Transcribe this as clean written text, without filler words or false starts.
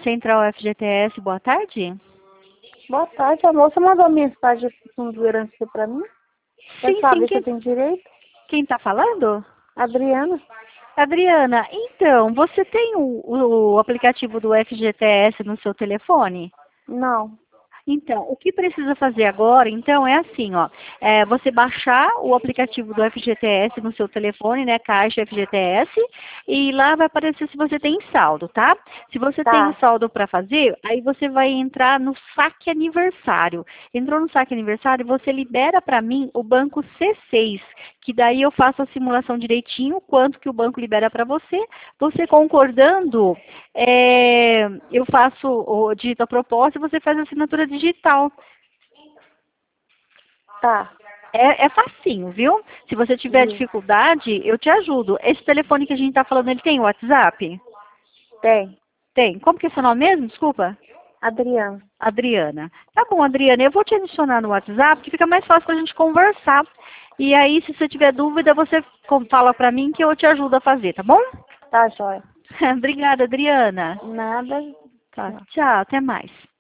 Central FGTS, boa tarde. Boa tarde, a moça mandou mensagem com garantia pra mim. Quer Sim, saber sim, se eu tenho direito? quem está falando? Adriana? Adriana, então, você tem o aplicativo do FGTS no seu telefone? Não. Então, o que precisa fazer agora, então, é assim, ó, você baixar o aplicativo do FGTS no seu telefone, né, Caixa FGTS, e lá vai aparecer se você tem saldo, tá? Se você tem um Tá, saldo para fazer, aí você vai entrar no saque aniversário. Entrou no saque aniversário, você libera para mim o banco C6, que daí eu faço a simulação direitinho, quanto que o banco libera para você. Você concordando, eu faço o digito a proposta e você faz a assinatura digital. tá. É facinho, viu? Se você tiver Viu? dificuldade, eu te ajudo. Esse telefone que a gente está falando, ele tem WhatsApp? Tem. Tem. Como que é seu nome mesmo? Desculpa. Adriana. Adriana. Tá bom, Adriana, eu vou te adicionar no WhatsApp, que fica mais fácil para a gente conversar. E aí, se você tiver dúvida, você fala para mim que eu te ajudo a fazer, tá bom? Tá, joia. Obrigada, Adriana. Nada. Tá, Tchau. tchau, até mais.